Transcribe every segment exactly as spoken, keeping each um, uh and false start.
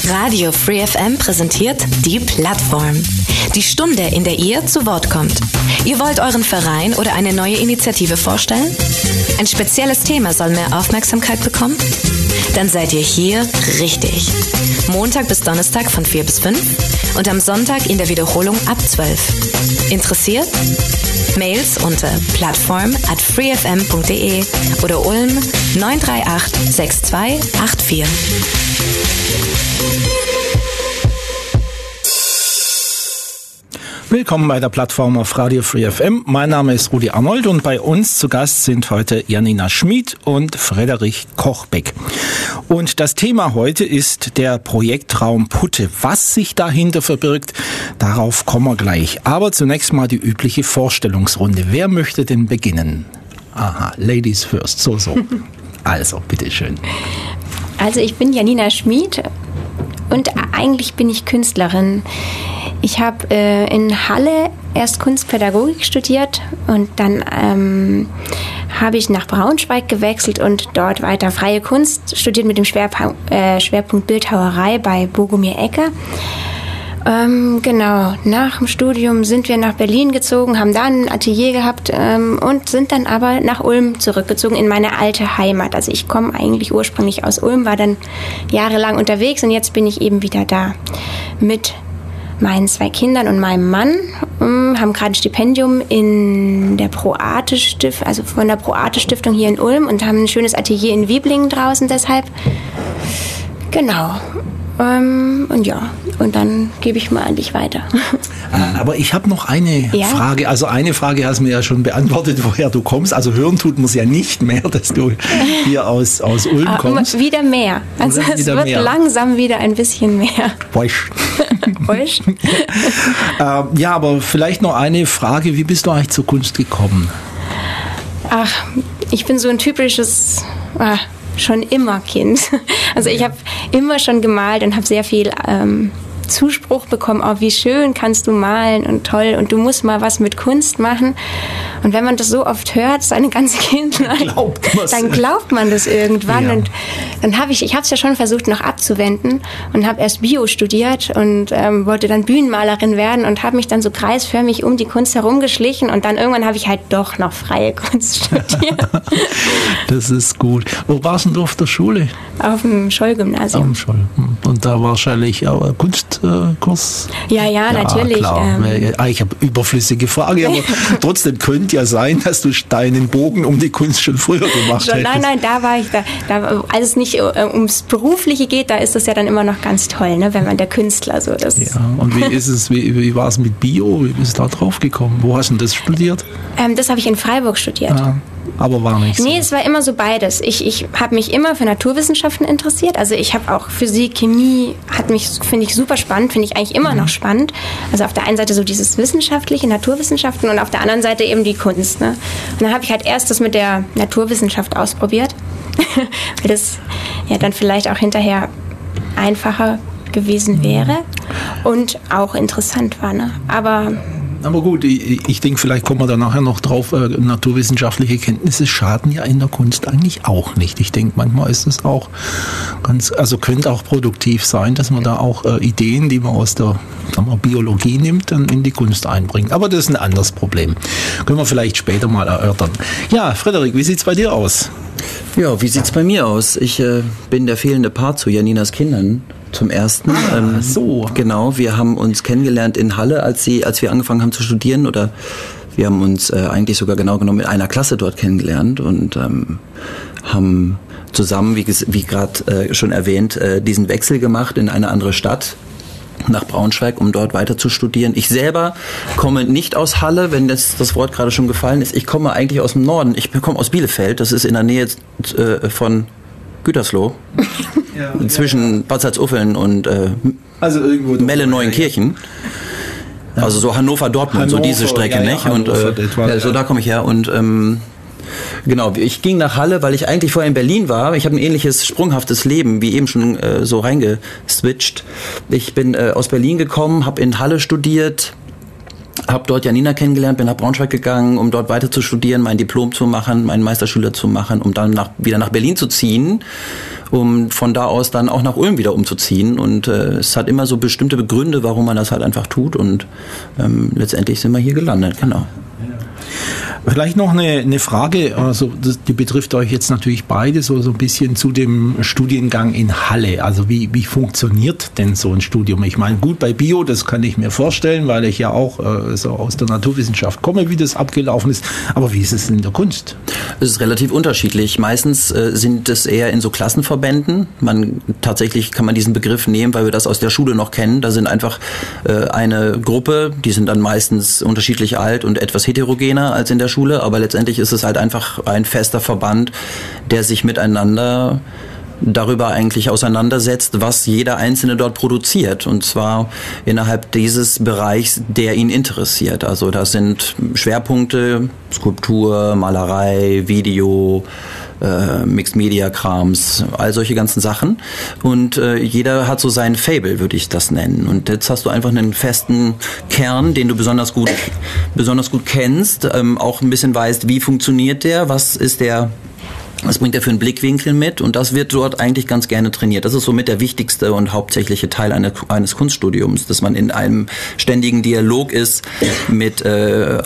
Radio Free F M präsentiert die Plattform. Die Stunde, in der ihr zu Wort kommt. Ihr wollt euren Verein oder eine neue Initiative vorstellen? Ein spezielles Thema soll mehr Aufmerksamkeit bekommen? Dann seid ihr hier richtig. Montag bis Donnerstag von vier bis fünf und am Sonntag in der Wiederholung ab zwölf. Interessiert? Mails unter plattform at freefm punkt de oder Ulm neun drei acht sechs zwei acht vier. Willkommen bei der Plattform auf Radio Free F M. Mein Name ist Rudi Arnold und bei uns zu Gast sind heute Janina Schmid und Frederik Kochbeck. Und das Thema heute ist der Projektraum Putte. Was sich dahinter verbirgt, darauf kommen wir gleich. Aber zunächst mal die übliche Vorstellungsrunde. Wer möchte denn beginnen? Aha, Ladies first, so, so. Also, bitteschön. Also ich bin Janina Schmid und eigentlich bin ich Künstlerin. Ich habe äh, in Halle erst Kunstpädagogik studiert und dann ähm, habe ich nach Braunschweig gewechselt und dort weiter freie Kunst studiert mit dem Schwerpunkt, äh, Schwerpunkt Bildhauerei bei Bogomir Ecke. Ähm, genau, nach dem Studium sind wir nach Berlin gezogen, haben da ein Atelier gehabt ähm, und sind dann aber nach Ulm zurückgezogen in meine alte Heimat. Also ich komme eigentlich ursprünglich aus Ulm, war dann jahrelang unterwegs und jetzt bin ich eben wieder da mit meinen zwei Kindern und meinem Mann, ähm, haben gerade ein Stipendium in der Pro-Arte Stiftung, also von der Pro-Arte Stiftung hier in Ulm und haben ein schönes Atelier in Wieblingen draußen deshalb. Genau. Ähm, und ja, und dann gebe ich mal an dich weiter. Aber ich habe noch eine ja? Frage. Also eine Frage hast du mir ja schon beantwortet, woher du kommst. Also hören tut man es ja nicht mehr, dass du hier aus, aus Ulm kommst. Aber wieder mehr. Also es wieder wird mehr. Langsam wieder ein bisschen mehr. Boisch. Boisch. ähm, ja, aber vielleicht noch eine Frage. Wie bist du eigentlich zur Kunst gekommen? Ach, ich bin so ein typisches... Ah, schon immer Kind. Also ich habe immer schon gemalt und habe sehr viel ähm, Zuspruch bekommen, oh, wie schön kannst du malen und toll und du musst mal was mit Kunst machen. Und wenn man das so oft hört, seine ganze Kindheit, glaubt dann glaubt man das irgendwann. Ja. Und dann habe ich, ich habe es ja schon versucht noch abzuwenden und habe erst Bio studiert und ähm, wollte dann Bühnenmalerin werden und habe mich dann so kreisförmig um die Kunst herumgeschlichen und dann irgendwann habe ich halt doch noch freie Kunst studiert. Das ist gut. Wo warst du auf der Schule? Auf dem Scholl-Gymnasium. Auf dem Scholl. Und da wahrscheinlich auch Kunstkurs? Ja, ja, ja, natürlich. Klar. Ähm, ich habe überflüssige Frage, aber trotzdem könnte ja sein, dass du deinen Bogen um die Kunst schon früher gemacht schon, hättest. Nein, nein, da war ich, da, da, als es nicht äh, ums Berufliche geht, da ist das ja dann immer noch ganz toll, ne, wenn man der Künstler so ist. Ja, und wie ist es, wie, wie war es mit Bio? Wie bist du da drauf gekommen? Wo hast du das studiert? Ähm, das habe ich in Freiburg studiert. Ah. Aber war nicht so. Nee, es war immer so beides. Ich, ich habe mich immer für Naturwissenschaften interessiert. Also ich habe auch Physik, Chemie, hat mich, finde ich super spannend, finde ich eigentlich immer mhm. noch spannend. Also auf der einen Seite so dieses wissenschaftliche, Naturwissenschaften und auf der anderen Seite eben die Kunst. Ne? Und dann habe ich halt erst das mit der Naturwissenschaft ausprobiert, weil das ja dann vielleicht auch hinterher einfacher gewesen wäre und auch interessant war. Ne? Aber... Aber gut, ich, ich denke, vielleicht kommen wir da nachher noch drauf, äh, naturwissenschaftliche Kenntnisse schaden ja in der Kunst eigentlich auch nicht. Ich denke, manchmal ist es auch ganz, also könnte auch produktiv sein, dass man da auch äh, Ideen, die man aus der sagen wir, Biologie nimmt, dann in die Kunst einbringt. Aber das ist ein anderes Problem. Können wir vielleicht später mal erörtern. Ja, Frederik, wie sieht's bei dir aus? Ja, wie sieht's bei mir aus? Ich äh, bin der fehlende Part zu Janinas Kindern. Zum ersten. Ah, ähm, so. Genau, wir haben uns kennengelernt in Halle, als sie, als wir angefangen haben zu studieren, oder wir haben uns äh, eigentlich sogar genau genommen in einer Klasse dort kennengelernt und ähm, haben zusammen, wie, wie gerade äh, schon erwähnt, äh, diesen Wechsel gemacht in eine andere Stadt, nach Braunschweig, um dort weiter zu studieren. Ich selber komme nicht aus Halle, wenn das, das Wort gerade schon gefallen ist. Ich komme eigentlich aus dem Norden. Ich komme aus Bielefeld, das ist in der Nähe äh, von Gütersloh. Ja, zwischen ja. Bad Salzuflen und äh, also Melle-Neuenkirchen. Ja. Also so Hannover-Dortmund, Hannover, so diese Strecke, ja, ja, nicht? Und äh, ja, so da komme ich her. Und ähm, genau, ich ging nach Halle, weil ich eigentlich vorher in Berlin war. Ich habe ein ähnliches sprunghaftes Leben, wie eben schon äh, so reingeswitcht. Ich bin äh, aus Berlin gekommen, habe in Halle studiert, habe dort Janina kennengelernt, bin nach Braunschweig gegangen, um dort weiter zu studieren, mein Diplom zu machen, meinen Meisterschüler zu machen, um dann nach, wieder nach Berlin zu ziehen, um von da aus dann auch nach Ulm wieder umzuziehen. Und äh, es hat immer so bestimmte Gründe, warum man das halt einfach tut. Und ähm, letztendlich sind wir hier gelandet, genau. Vielleicht noch eine, eine Frage, also das, die betrifft euch jetzt natürlich beide, so, so ein bisschen zu dem Studiengang in Halle. Also wie, wie funktioniert denn so ein Studium? Ich meine, gut, bei Bio, das kann ich mir vorstellen, weil ich ja auch äh, so aus der Naturwissenschaft komme, wie das abgelaufen ist. Aber wie ist es in der Kunst? Es ist relativ unterschiedlich. Meistens äh, sind es eher in so Klassenverbänden. Man, tatsächlich kann man diesen Begriff nehmen, weil wir das aus der Schule noch kennen. Da sind einfach äh, eine Gruppe, die sind dann meistens unterschiedlich alt und etwas heterogener als in der Schule. Schule, aber letztendlich ist es halt einfach ein fester Verband, der sich miteinander darüber eigentlich auseinandersetzt, was jeder Einzelne dort produziert, und zwar innerhalb dieses Bereichs, der ihn interessiert. Also das sind Schwerpunkte, Skulptur, Malerei, Video, äh, Mixed-Media-Krams, all solche ganzen Sachen, und äh, jeder hat so sein Fable, würde ich das nennen. Und jetzt hast du einfach einen festen Kern, den du besonders gut besonders gut kennst, ähm, auch ein bisschen weißt, wie funktioniert der, was ist der Was bringt er für einen Blickwinkel mit? Und das wird dort eigentlich ganz gerne trainiert. Das ist somit der wichtigste und hauptsächliche Teil eines, eines Kunststudiums, dass man in einem ständigen Dialog ist mit äh,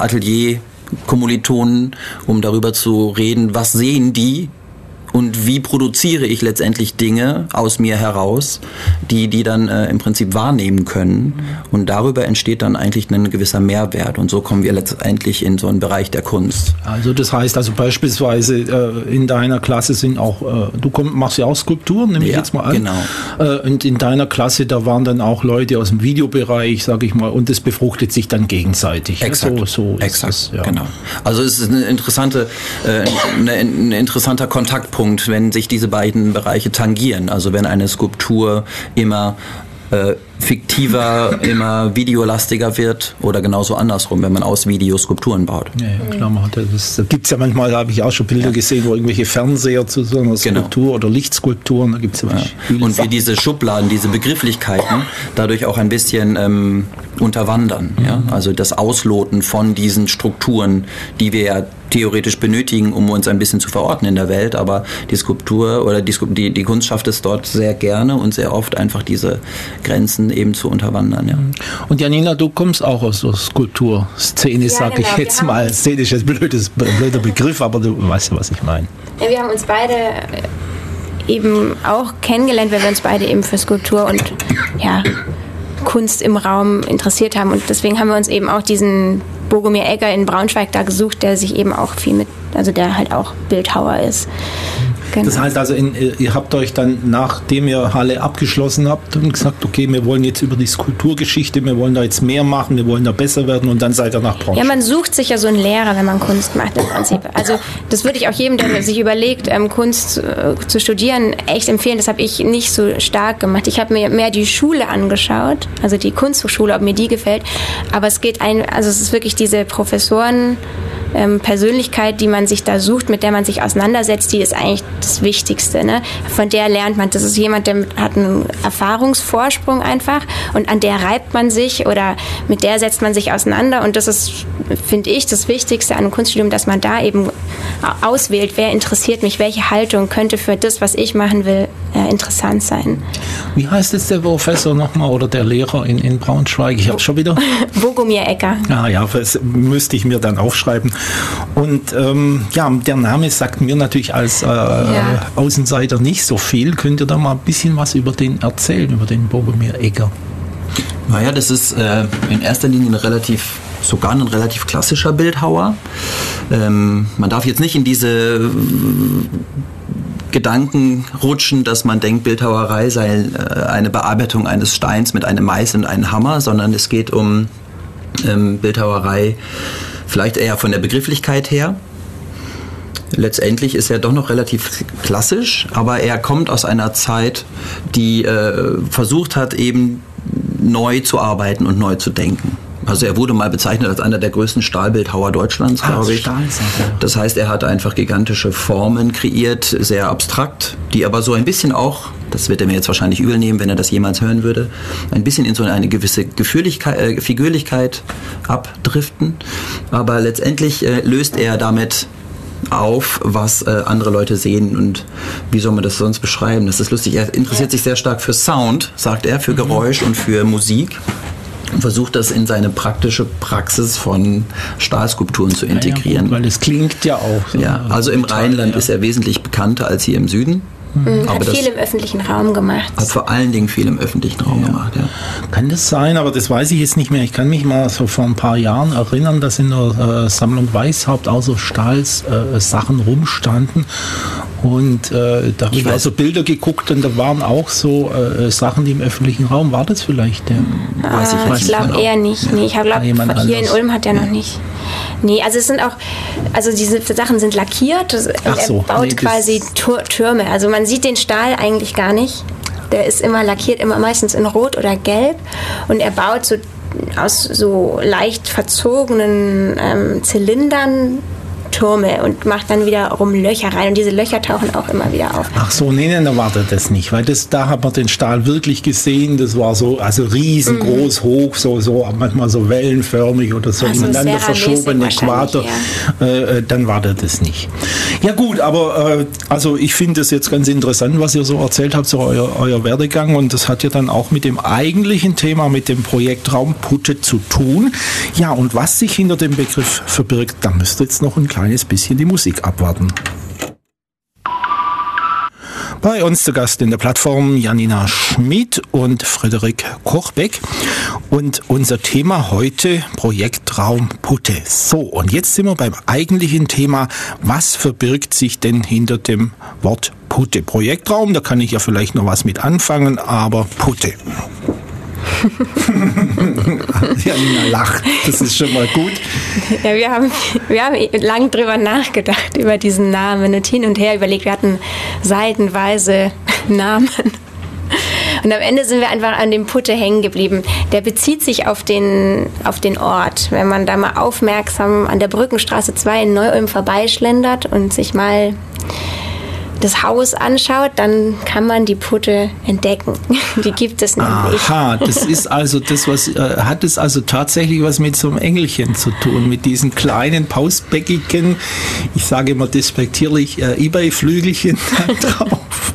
Atelier-Kommilitonen, um darüber zu reden, was sehen die und wie produziere ich letztendlich Dinge aus mir heraus, die die dann äh, im Prinzip wahrnehmen können. Und darüber entsteht dann eigentlich ein gewisser Mehrwert. Und so kommen wir letztendlich in so einen Bereich der Kunst. Also das heißt also beispielsweise äh, in deiner Klasse sind auch, äh, du komm, machst ja auch Skulpturen, nehme ich Ja, jetzt mal an. genau. Äh, und in deiner Klasse, da waren dann auch Leute aus dem Videobereich, sage ich mal, und das befruchtet sich dann gegenseitig. Exakt, so, so ist exakt, das, ja. Genau. Also es ist eine interessante, äh, eine, ein interessanter Kontaktpunkt, wenn sich diese beiden Bereiche tangieren. Also wenn eine Skulptur immer äh, fiktiver, immer videolastiger wird, oder genauso andersrum, wenn man aus Video Skulpturen baut. Ja, ja, klar, man hat ja das, da gibt es ja manchmal, da habe ich auch schon Bilder Ja. gesehen, wo irgendwelche Fernseher zu so einer Skulptur Genau. oder Lichtskulpturen, da gibt es ja, Ja. viele Und wie Sachen. diese Schubladen, diese Begrifflichkeiten dadurch auch ein bisschen ähm, unterwandern. Mhm. Ja? Also das Ausloten von diesen Strukturen, die wir ja theoretisch benötigen, um uns ein bisschen zu verorten in der Welt, aber die Skulptur oder die, die, die Kunst schafft es dort sehr gerne und sehr oft einfach diese Grenzen eben zu unterwandern. Ja. Und Janina, du kommst auch aus der Skulpturszene, Ja, sage genau. ich Wir jetzt haben- mal. Szene ist ein blödes, blöder Begriff, aber du weißt ja, was ich meine. Ja, wir haben uns beide eben auch kennengelernt, weil wir uns beide eben für Skulptur und ja, Kunst im Raum interessiert haben. Und deswegen haben wir uns eben auch diesen Bogomir Egger in Braunschweig da gesucht, der sich eben auch viel mit, also der halt auch Bildhauer ist. Genau. Das heißt also, in, ihr habt euch dann, nachdem ihr Halle abgeschlossen habt, und gesagt, okay, wir wollen jetzt über die Skulpturgeschichte, wir wollen da jetzt mehr machen, wir wollen da besser werden, und dann seid ihr nach Braunschweig. Ja, man sucht sich ja so einen Lehrer, wenn man Kunst macht im Prinzip. Also das würde ich auch jedem, der sich überlegt, ähm, Kunst äh, zu studieren, echt empfehlen. Das habe ich nicht so stark gemacht. Ich habe mir mehr die Schule angeschaut, also die Kunsthochschule, ob mir die gefällt. Aber es geht ein, also es ist wirklich diese Professoren, ähm, Persönlichkeit, die man sich da sucht, mit der man sich auseinandersetzt, die ist eigentlich das Wichtigste. Ne? Von der lernt man. Das ist jemand, der hat einen Erfahrungsvorsprung einfach, und an der reibt man sich oder mit der setzt man sich auseinander, und das ist, finde ich, das Wichtigste an einem Kunststudium, dass man da eben auswählt, wer interessiert mich, welche Haltung könnte für das, was ich machen will, äh, interessant sein. Wie heißt jetzt der Professor nochmal oder der Lehrer in, in Braunschweig? Ich habe schon wieder. Bogomir Egger. Ah ja, das müsste ich mir dann aufschreiben. Und ähm, ja, der Name sagt mir natürlich als äh, Ja. Außenseiter nicht so viel. Könnt ihr da mal ein bisschen was über den erzählen, über den Bogomir Egger? Naja, das ist äh, in erster Linie ein relativ, sogar ein relativ klassischer Bildhauer. Ähm, man darf jetzt nicht in diese äh, Gedanken rutschen, dass man denkt, Bildhauerei sei äh, eine Bearbeitung eines Steins mit einem Meißel und einem Hammer, sondern es geht um ähm, Bildhauerei vielleicht eher von der Begrifflichkeit her. Letztendlich ist er doch noch relativ klassisch, aber er kommt aus einer Zeit, die äh, versucht hat, eben neu zu arbeiten und neu zu denken. Also er wurde mal bezeichnet als einer der größten Stahlbildhauer Deutschlands, Ah, glaube ich. Stahl sind wir. Das heißt, er hat einfach gigantische Formen kreiert, sehr abstrakt, die aber so ein bisschen auch, das wird er mir jetzt wahrscheinlich übel nehmen, wenn er das jemals hören würde, ein bisschen in so eine gewisse Gefühligkeit, äh, Figürlichkeit abdriften. Aber letztendlich äh, löst er damit auf, was äh, andere Leute sehen, und wie soll man das sonst beschreiben? Das ist lustig. Er interessiert sich sehr stark für Sound, sagt er, für Geräusch und für Musik. Und versucht das in seine praktische Praxis von Stahlskulpturen zu integrieren. Ja, gut, weil es klingt ja auch. So ja, also im total, Rheinland ja. ist er wesentlich bekannter als hier im Süden. Mhm, Aber hat das viel im öffentlichen Raum gemacht. hat vor allen Dingen viel im öffentlichen Raum Ja. gemacht. Ja. Kann das sein, aber das weiß ich jetzt nicht mehr. Ich kann mich mal so vor ein paar Jahren erinnern, dass in der äh, Sammlung Weishaupt auch so Stahlsachen äh, Sachen rumstanden. Und äh, da habe ich weiß. also Bilder geguckt und da waren auch so äh, Sachen, die im öffentlichen Raum, war das vielleicht der? Weiß ich Ah, jetzt ich nicht glaube genau. eher nicht. Ja. Nee, ich glaube, Ah, jemand hier anders. in Ulm hat er noch nicht. Nee, also es sind auch, also diese Sachen sind lackiert und Ach so, er baut nee, das- quasi Tur- Türme. Also man sieht den Stahl eigentlich gar nicht. Der ist immer lackiert, immer meistens in Rot oder Gelb, und er baut so aus so leicht verzogenen ähm, Zylindern Türme und macht dann wiederum Löcher rein, und diese Löcher tauchen auch immer wieder auf. Ach so, nee, nee, da war das das nicht, weil das, da hat man den Stahl wirklich gesehen, das war so, also riesengroß, hoch, so, so, manchmal so wellenförmig oder so, Also ineinander Serra-mäßig verschoben, Äquator, wahrscheinlich, äh, dann war das das nicht. Ja gut, aber äh, also ich finde es jetzt ganz interessant, was ihr so erzählt habt, so euer, euer Werdegang, und das hat ja dann auch mit dem eigentlichen Thema, mit dem Projekt Raum Putte zu tun. Ja, und was sich hinter dem Begriff verbirgt, da müsst ihr jetzt noch ein kleines bisschen die Musik abwarten. Bei uns zu Gast in der Plattform Janina Schmid und Frederik Kochbeck. Und unser Thema heute Projekt Raum Putte. So, und jetzt sind wir beim eigentlichen Thema. Was verbirgt sich denn hinter dem Wort Putte? Projektraum, da kann ich ja vielleicht noch was mit anfangen, aber Putte. Janina lacht, das ist schon mal gut. Ja, wir haben, wir haben lang drüber nachgedacht, über diesen Namen, und hin und her überlegt. Wir hatten seitenweise Namen. Und am Ende sind wir einfach an dem Putte hängen geblieben. Der bezieht sich auf den, auf den Ort. Wenn man da mal aufmerksam an der Brückenstraße zwei in Neu-Ulm vorbeischlendert und sich mal das Haus anschaut, dann kann man die Putte entdecken. Die gibt es nämlich. Aha, das ist also das, was äh, hat es also tatsächlich was mit so einem Engelchen zu tun, mit diesen kleinen pausbäckigen, ich sage immer despektierlich, äh, eBay-Flügelchen da drauf.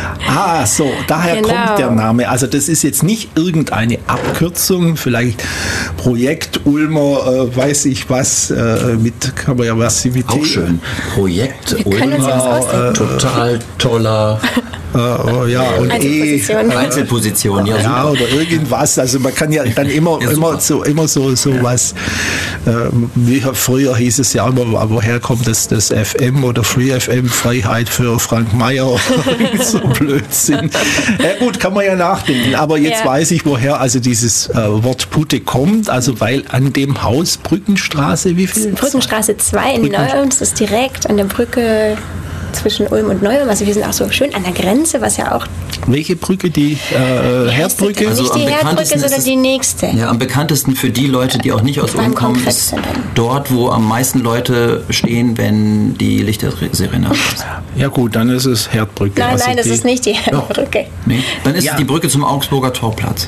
Ah, so, daher Genau. kommt der Name. Also das ist jetzt nicht irgendeine Abkürzung, vielleicht Projekt Ulmer, äh, weiß ich was, äh, mit kann man ja Versivität. Auch schön. Projekt Wir können uns ja was ausdenken. total toller Äh, äh, ja, und eh, Einzelposition. Einzelposition. Ja, ja, super. oder irgendwas. Also man kann ja dann immer, Ja, immer super. so, immer so, so was. Äh, wie früher hieß es ja immer, woher kommt das, das F M oder Free F M, Freiheit für Frank Meyer, so Blödsinn. Ja, gut, kann man ja nachdenken. Aber jetzt Ja. weiß ich, woher also dieses äh, Wort Putte kommt. Also weil an dem Haus Brückenstraße, wie viel? Brückenstraße zwei in Brücken- Neu-Ulm, das ist direkt an der Brücke zwischen Ulm und Neu-Ulm. Also wir sind auch so schön an der Grenze, was ja auch... Welche Brücke? Die äh, Herdbrücke? Also nicht am die Herdbrücke, bekanntesten ist sondern es- die nächste. Ja, am bekanntesten für die Leute, die auch nicht aus Beim Ulm kommen, ist Kongresszentrum. dort, wo am meisten Leute stehen, wenn die Lichtersirene ist. Ja gut, dann ist es Herdbrücke. Nein, Also nein, das die- ist nicht die Herdbrücke. Nee? Dann ist Ja. es die Brücke zum Augsburger Torplatz.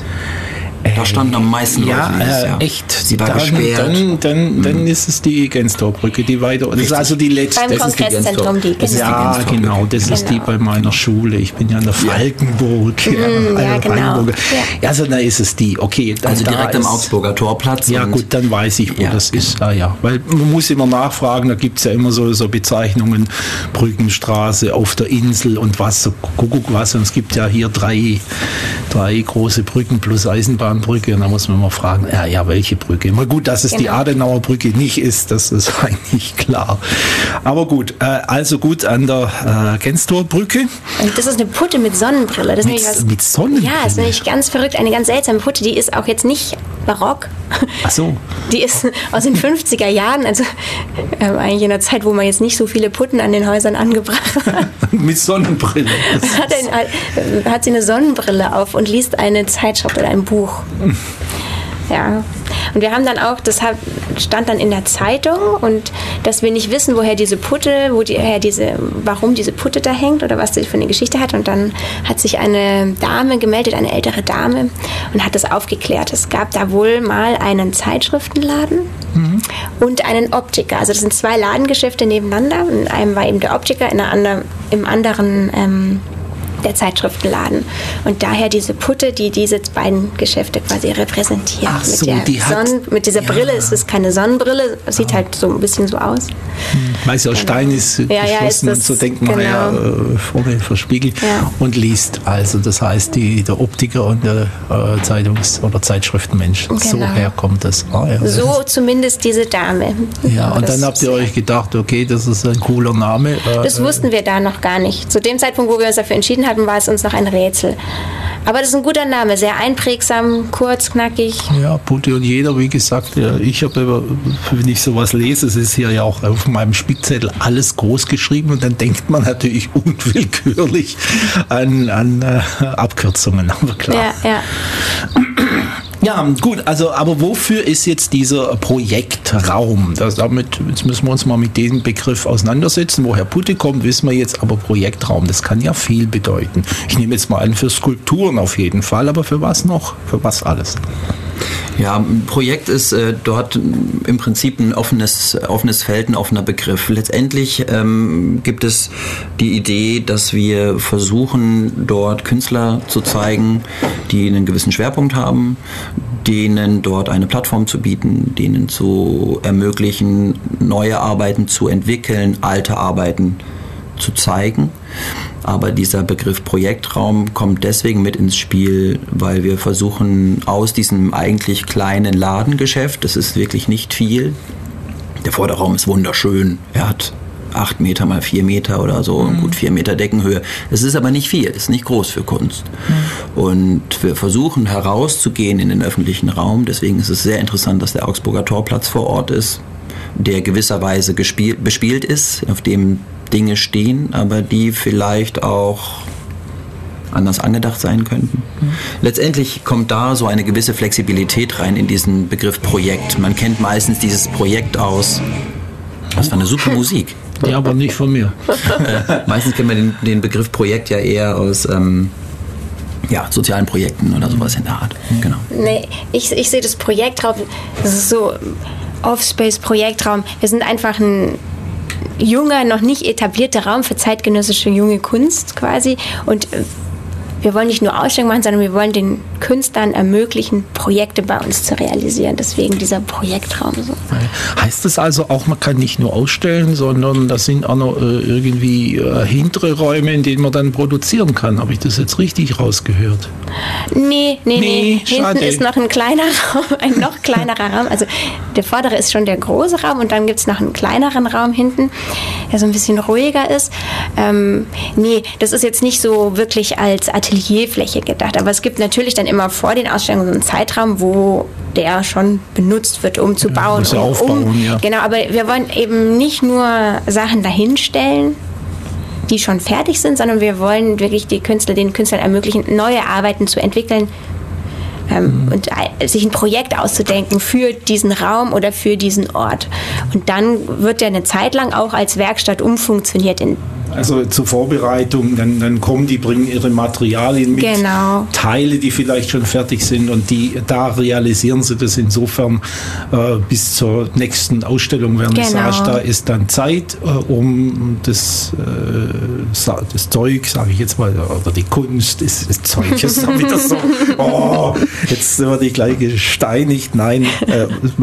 Da standen am meisten Leute Ja, dieses äh, Jahr. echt. Sie war dann, gesperrt. Dann, dann, dann ist es die Genstorbrücke, die weiter. Das ist Richtig. also die letzte. Beim Das ist die Kongresszentrum, die Das ist die ja, Genstorbrücke. genau, das ist die Genau. bei meiner Schule. Ich bin ja in der Falkenburg. Ja, ja, also genau. Falkenburg. Ja. Also da ist es die. Okay, dann Also da direkt ist, am Augsburger Torplatz. Ja und gut, dann weiß ich, wo Ja, das genau. ist. Ah, ja. Weil man muss immer nachfragen, da gibt es ja immer so, so Bezeichnungen, Brückenstraße auf der Insel und was, so Kuckuck was. Und es gibt ja hier drei, drei große Brücken plus Eisenbahnbrücke. Und da muss man mal fragen, ja, ja welche Brücke? Mal gut, dass es die Genau. Adenauer Brücke nicht ist, das ist eigentlich klar. Aber gut, äh, also gut an der äh, Genstorbrücke. Und das ist eine Putte mit Sonnenbrille. Das ist Mit, nämlich was, mit Sonnenbrille? Ja, das ist nämlich ganz verrückt. Eine ganz seltsame Putte. Die ist auch jetzt nicht barock. Ach so. Die ist aus den fünfziger Jahren, also ähm, eigentlich in einer Zeit, wo man jetzt nicht so viele Putten an den Häusern angebracht hat. Mit Sonnenbrille. Das Hat, ein, hat, hat sie eine Sonnenbrille auf und liest eine Zeitschrift oder ein Buch. Ja, Und wir haben dann auch, das hat, stand dann in der Zeitung und dass wir nicht wissen, woher diese Putte, wo die, woher diese, warum diese Putte da hängt oder was die für eine Geschichte hat. Und dann hat sich eine Dame gemeldet, eine ältere Dame, und hat das aufgeklärt. Es gab da wohl mal einen Zeitschriftenladen mhm. und einen Optiker. Also das sind zwei Ladengeschäfte nebeneinander. In einem war eben der Optiker, in der anderen, im anderen ähm, der Zeitschriftenladen. Und daher diese Putte, die diese beiden Geschäfte quasi repräsentiert. Ach so, mit, der die hat, Sonnen, mit dieser ja. Brille, es ist keine Sonnenbrille, sieht ja. halt so ein bisschen so aus. Weil es ja Genau. Stein ist, Ja, ja, geschlossen ist das, und so denkt man genau. ja äh, vorne verspiegelt Ja. und liest. Also das heißt, die, der Optiker und der äh, Zeitungs- oder Zeitschriftenmensch, Genau. so her kommt das. Ah, ja, So das zumindest diese Dame. ja, und Das dann habt ihr ist- euch gedacht, okay, das ist ein cooler Name. Äh, Das wussten wir da noch gar nicht. Zu dem Zeitpunkt, wo wir uns dafür entschieden hatten, war es uns noch ein Rätsel. Aber das ist ein guter Name, sehr einprägsam, kurz, knackig. Ja, Putte und jeder, wie gesagt, ja, ich habe immer, wenn ich sowas lese, es ist hier ja auch auf meinem Spickzettel alles groß geschrieben und dann denkt man natürlich unwillkürlich an, an äh, Abkürzungen, aber klar. Ja, ja. Ja, gut, also aber wofür ist jetzt dieser Projektraum? Das, damit, jetzt müssen wir uns mal mit dem Begriff auseinandersetzen. Woher Putte kommt, wissen wir jetzt, aber Projektraum, das kann ja viel bedeuten. Ich nehme jetzt mal an, für Skulpturen auf jeden Fall, aber für was noch? Für was alles? Ja, ein Projekt ist äh, dort im Prinzip ein offenes, offenes Feld, ein offener Begriff. Letztendlich ähm, gibt es die Idee, dass wir versuchen, dort Künstler zu zeigen, die einen gewissen Schwerpunkt haben, denen dort eine Plattform zu bieten, denen zu ermöglichen, neue Arbeiten zu entwickeln, alte Arbeiten zu zeigen. Aber dieser Begriff Projektraum kommt deswegen mit ins Spiel, weil wir versuchen, aus diesem eigentlich kleinen Ladengeschäft, das ist wirklich nicht viel, der Vorderraum ist wunderschön, er hat acht Meter mal vier Meter oder so, mhm. gut vier Meter Deckenhöhe. Es ist aber nicht viel, es ist nicht groß für Kunst. Mhm. Und wir versuchen herauszugehen in den öffentlichen Raum, deswegen ist es sehr interessant, dass der Augsburger Torplatz vor Ort ist, der gewisserweise gespielt, bespielt ist, auf dem Dinge stehen, aber die vielleicht auch anders angedacht sein könnten. Mhm. Letztendlich kommt da so eine gewisse Flexibilität rein in diesen Begriff Projekt. Man kennt meistens dieses Projekt aus, was für eine super Musik. Ja, aber nicht von mir. Meistens kennt man den, den Begriff Projekt ja eher aus ähm, ja, sozialen Projekten oder sowas in der Art. Genau. Nee, ich, ich sehe das Projektraum, das ist so Offspace-Projektraum. Wir sind einfach ein junger, noch nicht etablierter Raum für zeitgenössische junge Kunst quasi. Und wir wollen nicht nur Ausstellungen machen, sondern wir wollen den Künstlern ermöglichen, Projekte bei uns zu realisieren. Deswegen dieser Projektraum so. Heißt das also auch, man kann nicht nur ausstellen, sondern das sind auch noch äh, irgendwie äh, hintere Räume, in denen man dann produzieren kann? Habe ich das jetzt richtig rausgehört? Nee, nee, nee. Nee, Hinten schade. ist noch ein kleiner Raum, ein noch kleinerer Raum. Also der vordere ist schon der große Raum und dann gibt es noch einen kleineren Raum hinten, der so ein bisschen ruhiger ist. Ähm, nee, das ist jetzt nicht so wirklich als Atelierfläche gedacht. Aber es gibt natürlich dann immer vor den Ausstellungen so einen Zeitraum, wo der schon benutzt wird, um zu bauen. muss ja um, aufbauen, um, ja. Genau, aber wir wollen eben nicht nur Sachen dahinstellen, die schon fertig sind, sondern wir wollen wirklich die Künstler, den Künstlern ermöglichen, neue Arbeiten zu entwickeln ähm, mhm. und äh, sich ein Projekt auszudenken für diesen Raum oder für diesen Ort. Und dann wird der eine Zeit lang auch als Werkstatt umfunktioniert in Also zur Vorbereitung, dann, dann kommen die, bringen ihre Materialien mit, Genau. Teile, die vielleicht schon fertig sind und die, da realisieren sie das insofern äh, bis zur nächsten Ausstellung Vernissage. Genau. Da ist dann Zeit, äh, um das, äh, das Zeug, sage ich jetzt mal, oder die Kunst, das, das Zeug ist dann wieder so, oh, jetzt werde ich gleich gesteinigt. Nein, äh,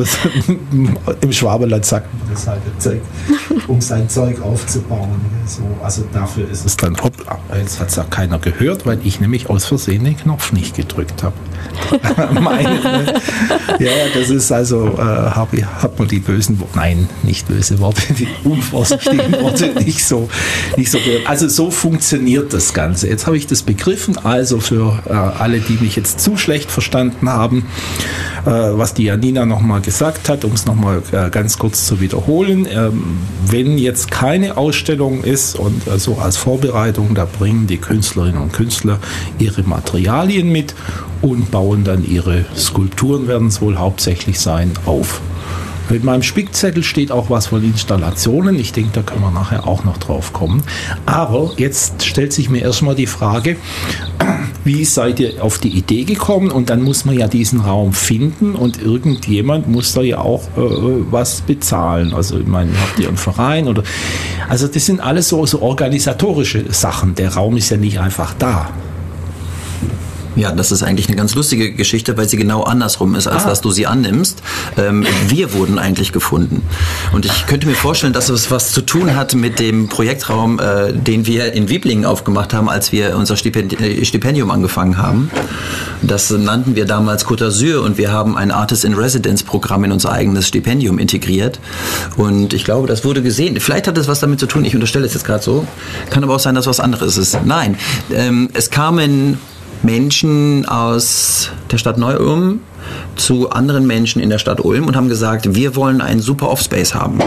im Schwabenland sagt man das halt, Zeug, um sein Zeug aufzubauen. So. Also dafür ist es dann, hoppla, jetzt hat es auch keiner gehört, weil ich nämlich aus Versehen den Knopf nicht gedrückt habe. Meine, ja, das ist also, äh, hab, hat man die bösen Worte, nein, nicht böse Worte, die unvorsichtigen Worte nicht so, nicht so gehört. Also so funktioniert das Ganze. Jetzt habe ich das begriffen, also für äh, alle, die mich jetzt zu schlecht verstanden haben, äh, was die Janina nochmal gesagt hat, um es nochmal äh, ganz kurz zu wiederholen. Ähm, wenn jetzt keine Ausstellung ist und äh, so als Vorbereitung, da bringen die Künstlerinnen und Künstler ihre Materialien mit und bauen dann ihre Skulpturen, werden es wohl hauptsächlich sein, auf. Mit meinem Spickzettel steht auch was von Installationen. Ich denke, da können wir nachher auch noch drauf kommen. Aber jetzt stellt sich mir erstmal die Frage, wie seid ihr auf die Idee gekommen? Und dann muss man ja diesen Raum finden und irgendjemand muss da ja auch äh, was bezahlen. Also ich meine, habt ihr einen Verein oder... Also das sind alles so, so organisatorische Sachen. Der Raum ist ja nicht einfach da. Ja, das ist eigentlich eine ganz lustige Geschichte, weil sie genau andersrum ist, als ah. dass du sie annimmst. Ähm, wir wurden eigentlich gefunden. Und ich könnte mir vorstellen, dass es was zu tun hat mit dem Projektraum, äh, den wir in Wieblingen aufgemacht haben, als wir unser Stipendi- Stipendium angefangen haben. Das nannten wir damals Côte d'Azur und wir haben ein Artist-in-Residence-Programm in unser eigenes Stipendium integriert. Und ich glaube, das wurde gesehen. Vielleicht hat es was damit zu tun, ich unterstelle es jetzt gerade so. Kann aber auch sein, dass was anderes ist. Nein, ähm, es kamen Menschen aus der Stadt Neu-Ulm zu anderen Menschen in der Stadt Ulm und haben gesagt, wir wollen einen super Offspace haben.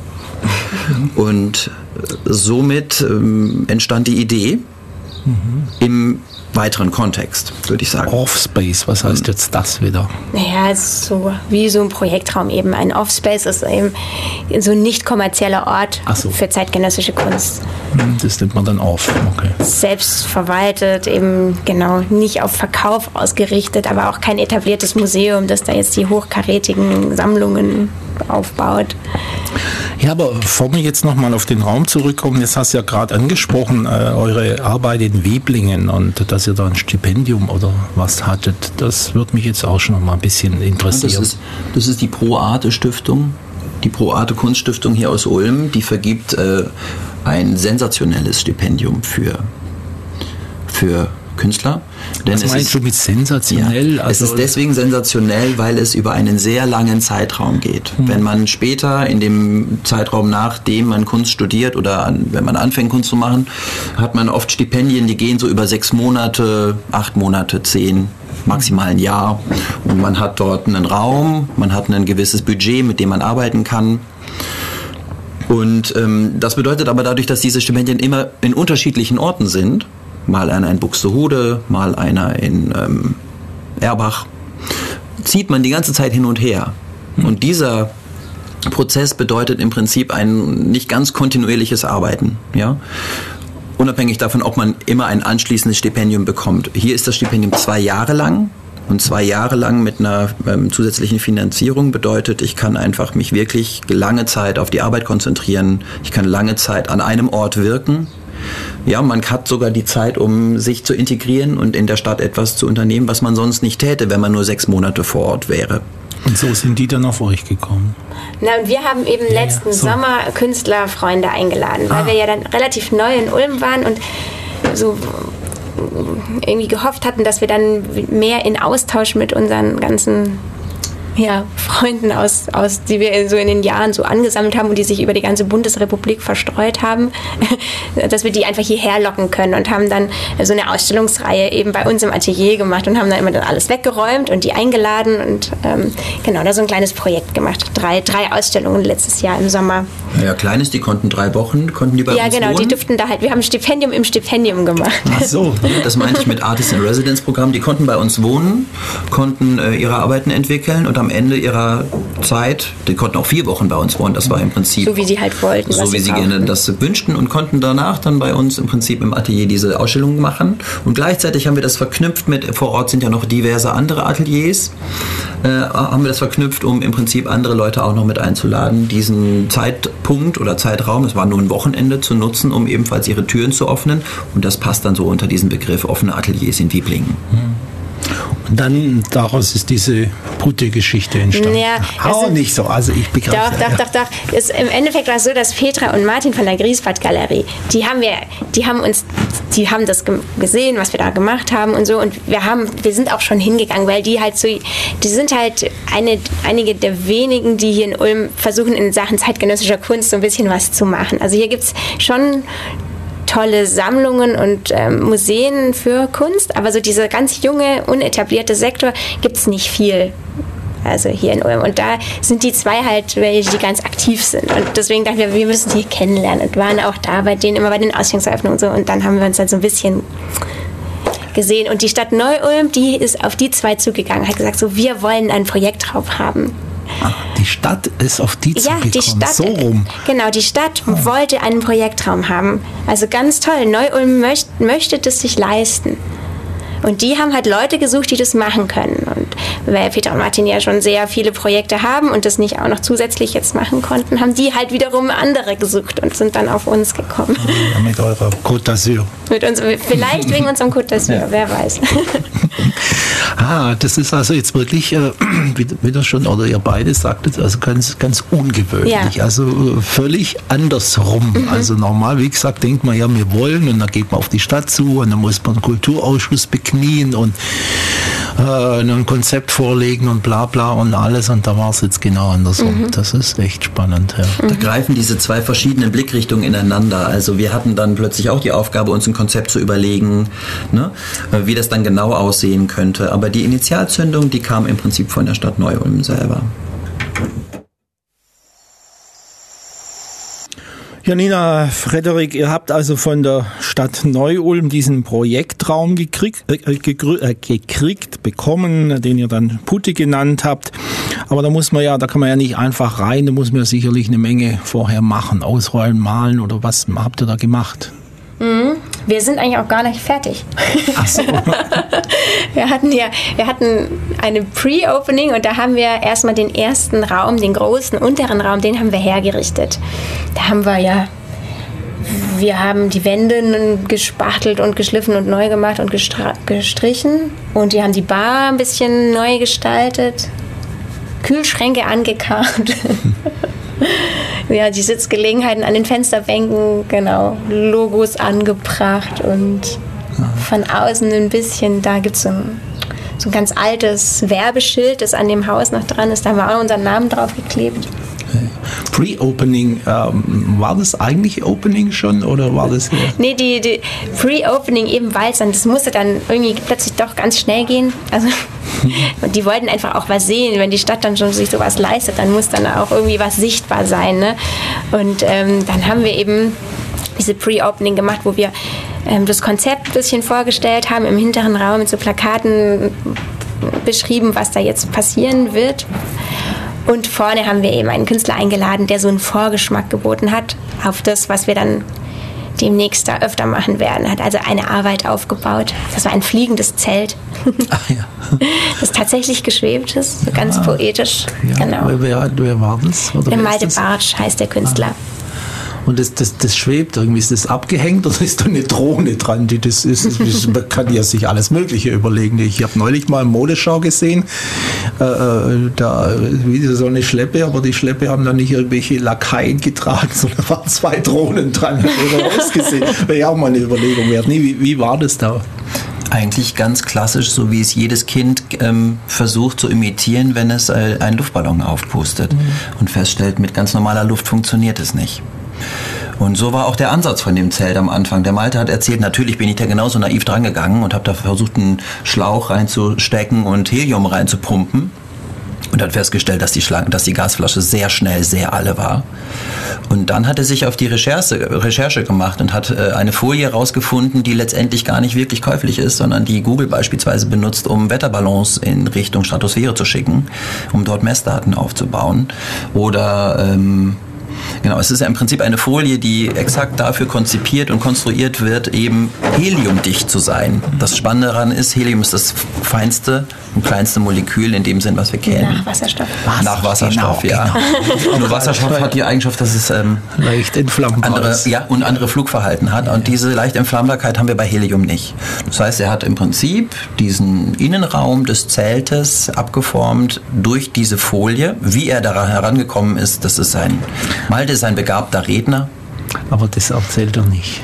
Und somit ähm, entstand die Idee mhm. im weiteren Kontext, würde ich sagen. Offspace, was heißt jetzt das wieder? Naja, es ist so wie so ein Projektraum eben. Ein Offspace ist eben so ein nicht kommerzieller Ort so. für zeitgenössische Kunst. Das nennt man dann off, okay. Selbst verwaltet, eben genau, nicht auf Verkauf ausgerichtet, aber auch kein etabliertes Museum, das da jetzt die hochkarätigen Sammlungen aufbaut. Ja, aber bevor wir jetzt nochmal auf den Raum zurückkommen, jetzt hast du ja gerade angesprochen, äh, eure Arbeit in Wieblingen und dass ihr da ein Stipendium oder was hattet, das würde mich jetzt auch schon noch mal ein bisschen interessieren. Das ist, das ist die Pro Arte Stiftung, die Pro Arte Kunststiftung hier aus Ulm, die vergibt äh, ein sensationelles Stipendium für, für Künstler. Denn Was meinst du mit sensationell? Ja, also es ist deswegen sensationell, weil es über einen sehr langen Zeitraum geht. Hm. Wenn man später in dem Zeitraum, nachdem man Kunst studiert oder an, wenn man anfängt Kunst zu machen, hat man oft Stipendien, die gehen so über sechs Monate, acht Monate, zehn, maximal ein Jahr. Und man hat dort einen Raum, man hat ein gewisses Budget, mit dem man arbeiten kann. Und ähm, das bedeutet aber dadurch, dass diese Stipendien immer in unterschiedlichen Orten sind, mal einer in Buxtehude, mal einer in ähm, Erbach, zieht man die ganze Zeit hin und her. Und dieser Prozess bedeutet im Prinzip ein nicht ganz kontinuierliches Arbeiten. Ja? Unabhängig davon, ob man immer ein anschließendes Stipendium bekommt. Hier ist das Stipendium zwei Jahre lang. Und zwei Jahre lang mit einer ähm, zusätzlichen Finanzierung bedeutet, ich kann einfach mich wirklich lange Zeit auf die Arbeit konzentrieren. Ich kann lange Zeit an einem Ort wirken. Ja, man hat sogar die Zeit, um sich zu integrieren und in der Stadt etwas zu unternehmen, was man sonst nicht täte, wenn man nur sechs Monate vor Ort wäre. Und so sind die dann auf euch gekommen? Na, und wir haben eben ja, letzten ja, so. Sommer Künstlerfreunde eingeladen, weil ah. wir ja dann relativ neu in Ulm waren und so irgendwie gehofft hatten, dass wir dann mehr in Austausch mit unseren ganzen ja, Freunden aus, aus, die wir so in den Jahren so angesammelt haben und die sich über die ganze Bundesrepublik verstreut haben, dass wir die einfach hierher locken können und haben dann so eine Ausstellungsreihe eben bei uns im Atelier gemacht und haben dann immer dann alles weggeräumt und die eingeladen und ähm, genau, da so ein kleines Projekt gemacht. Drei, drei Ausstellungen letztes Jahr im Sommer. Ja, klein ist, die konnten drei Wochen, konnten die bei ja, uns genau, wohnen? Die durften da halt, wir haben ein Stipendium im Stipendium gemacht. Ach so. Das meinte ich mit Artist-in-Residence-Programm. Die konnten bei uns wohnen, konnten äh, ihre Arbeiten entwickeln und am Ende ihrer Zeit, die konnten auch vier Wochen bei uns wohnen, das war im Prinzip so wie sie halt wollten, so wie sie gerne das wünschten und konnten danach dann bei uns im Prinzip im Atelier diese Ausstellung machen und gleichzeitig haben wir das verknüpft mit, vor Ort sind ja noch diverse andere Ateliers, äh, haben wir das verknüpft, um im Prinzip andere Leute auch noch mit einzuladen, diesen Zeitpunkt oder Zeitraum, es war nur ein Wochenende, zu nutzen, um ebenfalls ihre Türen zu öffnen und das passt dann so unter diesen Begriff offene Ateliers in Wieblingen. Und dann daraus ist diese Putte-Geschichte entstanden. Ja, auch nicht so, also ich begreife Doch, ja, doch, ja. doch, doch. Es, im Endeffekt war es so, dass Petra und Martin von der Griesbad-Galerie, die haben wir, die haben uns, die haben das gesehen, was wir da gemacht haben und so und wir haben, wir sind auch schon hingegangen, weil die halt so, die sind halt eine, einige der wenigen, die hier in Ulm versuchen, in Sachen zeitgenössischer Kunst so ein bisschen was zu machen. Also hier gibt es schon tolle Sammlungen und ähm, Museen für Kunst, aber so dieser ganz junge, unetablierte Sektor gibt es nicht viel. Also hier in Ulm. Und da sind die zwei halt welche, die ganz aktiv sind. Und deswegen dachten wir, wir müssen die kennenlernen. Und waren auch da bei denen, immer bei den Ausstellungseröffnungen und so. Und dann haben wir uns halt so ein bisschen gesehen. Und die Stadt Neu-Ulm, die ist auf die zwei zugegangen, hat gesagt, so, wir wollen einen Projektraum haben. Ach, die Stadt ist auf die ja, zugekommen, die Stadt, so rum. Genau, die Stadt oh. wollte einen Projektraum haben. Also ganz toll, Neu-Ulm möcht, möchte das sich leisten. Und die haben halt Leute gesucht, die das machen können. Und weil Peter und Martin ja schon sehr viele Projekte haben und das nicht auch noch zusätzlich jetzt machen konnten, haben die halt wiederum andere gesucht und sind dann auf uns gekommen. Ja, mit eurer Côte d'Azur. Mit uns, vielleicht wegen unserem Côte d'Azur, ja. Wer weiß. Ah, das ist also jetzt wirklich, äh, wie, wie das schon, oder ihr beide sagtet, also ganz, ganz ungewöhnlich. Ja. Also völlig andersrum. Mhm. Also normal, wie gesagt, denkt man ja, wir wollen und dann geht man auf die Stadt zu und dann muss man einen Kulturausschuss beknien und äh, ein Konzept vorlegen und bla bla und alles, und da war es jetzt genau andersrum. Mhm. Das ist echt spannend. Ja. Da greifen diese zwei verschiedenen Blickrichtungen ineinander. Also wir hatten dann plötzlich auch die Aufgabe, uns ein Konzept zu überlegen, ne, wie das dann genau aussehen könnte. Aber die Initialzündung, die kam im Prinzip von der Stadt Neu-Ulm selber. Janina, Frederik, ihr habt also von der Stadt Neu-Ulm diesen Projektraum gekriegt, äh, äh, gekriegt, bekommen, den ihr dann Putti genannt habt. Aber da muss man ja, da kann man ja nicht einfach rein, da muss man ja sicherlich eine Menge vorher machen, ausrollen, malen, oder was habt ihr da gemacht? Mhm. Wir sind eigentlich auch gar nicht fertig. Ach so. Wir hatten ja, wir hatten eine Pre-Opening und da haben wir erstmal den ersten Raum, den großen unteren Raum, den haben wir hergerichtet. Da haben wir ja, wir haben die Wände gespachtelt und geschliffen und neu gemacht und gestra- gestrichen. Und wir haben die Bar ein bisschen neu gestaltet, Kühlschränke angekarrt. Ja, die Sitzgelegenheiten an den Fensterbänken, genau, Logos angebracht und von außen ein bisschen, da gibt es so ein, so ein ganz altes Werbeschild, das an dem Haus noch dran ist, da haben wir auch unseren Namen drauf geklebt. Pre-Opening, ähm, war das eigentlich Opening schon oder war das hier? Nee, die, die Pre-Opening eben, weil es dann, das musste dann irgendwie plötzlich doch ganz schnell gehen. Also und die wollten einfach auch was sehen. Wenn die Stadt dann schon sich sowas leistet, dann muss dann auch irgendwie was sichtbar sein. Ne? Und ähm, dann haben wir eben diese Pre-Opening gemacht, wo wir ähm, das Konzept ein bisschen vorgestellt haben, im hinteren Raum mit so Plakaten beschrieben, was da jetzt passieren wird. Und vorne haben wir eben einen Künstler eingeladen, der so einen Vorgeschmack geboten hat auf das, was wir dann demnächst da öfter machen werden. Hat also eine Arbeit aufgebaut. Das war ein fliegendes Zelt, Ach, ja. das tatsächlich geschwebt ist, so ja, ganz poetisch. Ja, genau. Wer, wer war das? Oder der Malte Bartsch heißt der Künstler. Ah. Und das, das, das schwebt irgendwie, ist das abgehängt oder ist da eine Drohne dran? Die das ist, man kann ja sich alles Mögliche überlegen. Ich habe neulich mal eine Modeschau gesehen, äh, da wie so eine Schleppe, aber die Schleppe haben dann nicht irgendwelche Lakaien getragen, sondern da waren zwei Drohnen dran. Oder ausgesehen. Wäre ja auch mal eine Überlegung wert. Nee, wie, wie war das da? Eigentlich ganz klassisch, so wie es jedes Kind ähm, versucht zu imitieren, wenn es äh, einen Luftballon aufpustet mhm. und feststellt, mit ganz normaler Luft funktioniert es nicht. Und so war auch der Ansatz von dem Zelt am Anfang. Der Malte hat erzählt, natürlich bin ich da genauso naiv dran gegangen und habe da versucht, einen Schlauch reinzustecken und Helium reinzupumpen. Und hat festgestellt, dass die, Schlang- dass die Gasflasche sehr schnell sehr alle war. Und dann hat er sich auf die Recherche, Recherche gemacht und hat äh, eine Folie rausgefunden, die letztendlich gar nicht wirklich käuflich ist, sondern die Google beispielsweise benutzt, um Wetterballons in Richtung Stratosphäre zu schicken, um dort Messdaten aufzubauen. Oder ähm, Genau, es ist ja im Prinzip eine Folie, die exakt dafür konzipiert und konstruiert wird, eben heliumdicht zu sein. Das Spannende daran ist, Helium ist das feinste und kleinste Molekül in dem Sinn, was wir kennen. Nach Wasserstoff. Nach Wasserstoff, genau, ja. Genau. Nur Wasserstoff hat die Eigenschaft, dass es ähm, leicht entflammbar andere, ist. Ja, und andere Flugverhalten hat. Und diese leichte Entflammbarkeit haben wir bei Helium nicht. Das heißt, er hat im Prinzip diesen Innenraum des Zeltes abgeformt durch diese Folie. Wie er daran herangekommen ist, das ist ein... Malte ist ein begabter Redner. Aber das erzählt er nicht.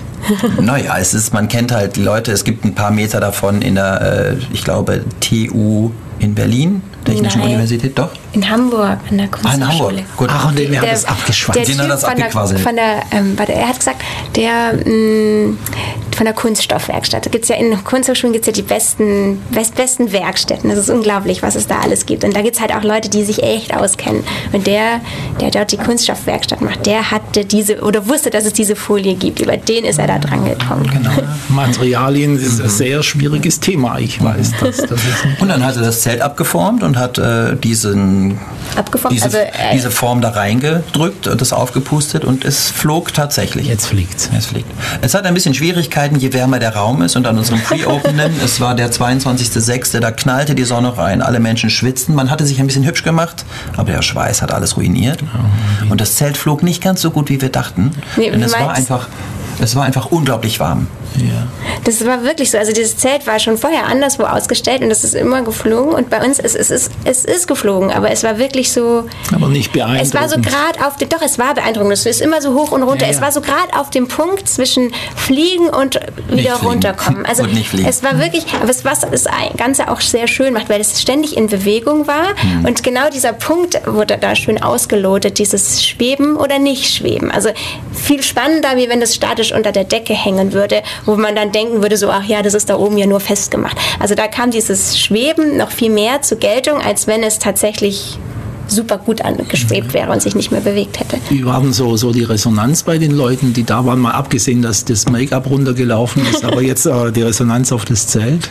Naja, es ist, man kennt halt die Leute, es gibt ein paar Meter davon in der, äh, ich glaube, T U In Berlin, Technischen Nein. Universität, doch? In Hamburg, an der Ah, in Hamburg. Kunsthochschule. Gut. Ach, und den haben Der- das abgeschweißt. Der Den hat Typ das von der, abgequasselt. von der ähm, warte, er hat gesagt, der mh, von der Kunststoffwerkstatt. Da gibt's ja in Kunsthochschulen gibt's ja die besten, best, besten Werkstätten. Das ist unglaublich, was es da alles gibt. Und da gibt's halt auch Leute, die sich echt auskennen. Und der, der dort die Kunststoffwerkstatt macht, der hatte diese oder wusste, dass es diese Folie gibt. Über den ist er da dran gekommen. Genau. Materialien ist ein sehr schwieriges Thema. Ich weiß, dass das ist nicht Und dann hat er das Zelt abgeformt und hat äh, diesen, Abgeformt, diese, also, äh, diese Form da reingedrückt und das aufgepustet und es flog tatsächlich. Jetzt fliegt's. Es fliegt. Es hat ein bisschen Schwierigkeiten, je wärmer der Raum ist. Und an unserem Pre-Openen, es war der zweiundzwanzigster sechster, da knallte die Sonne rein. Alle Menschen schwitzten. Man hatte sich ein bisschen hübsch gemacht, aber der Schweiß hat alles ruiniert. Und das Zelt flog nicht ganz so gut, wie wir dachten. Nee, Denn du es war, meinst- einfach, es war einfach unglaublich warm. Ja. Das war wirklich so. Also dieses Zelt war schon vorher anderswo ausgestellt und das ist immer geflogen. Und bei uns, es, es, ist, es ist geflogen, aber es war wirklich so... Aber nicht beeindruckend. Es war so gerade auf dem... Doch, es war beeindruckend. Es ist immer so hoch und runter. Ja, ja. Es war so gerade auf dem Punkt zwischen Fliegen und wieder fliegen. runterkommen. Also Und nicht fliegen. es war wirklich... Aber es, was das Ganze auch sehr schön macht, weil es ständig in Bewegung war. Hm. Und genau dieser Punkt wurde da schön ausgelotet. Dieses Schweben oder nicht Schweben. Also viel spannender, wie wenn das statisch unter der Decke hängen würde, wo man dann denken würde, so, ach ja, das ist da oben ja nur festgemacht. Also da kam dieses Schweben noch viel mehr zur Geltung, als wenn es tatsächlich super gut angeschwebt wäre und sich nicht mehr bewegt hätte. Wie war denn so, so die Resonanz bei den Leuten, die da waren, mal abgesehen, dass das Make-up runtergelaufen ist, aber jetzt äh, die Resonanz auf das Zelt?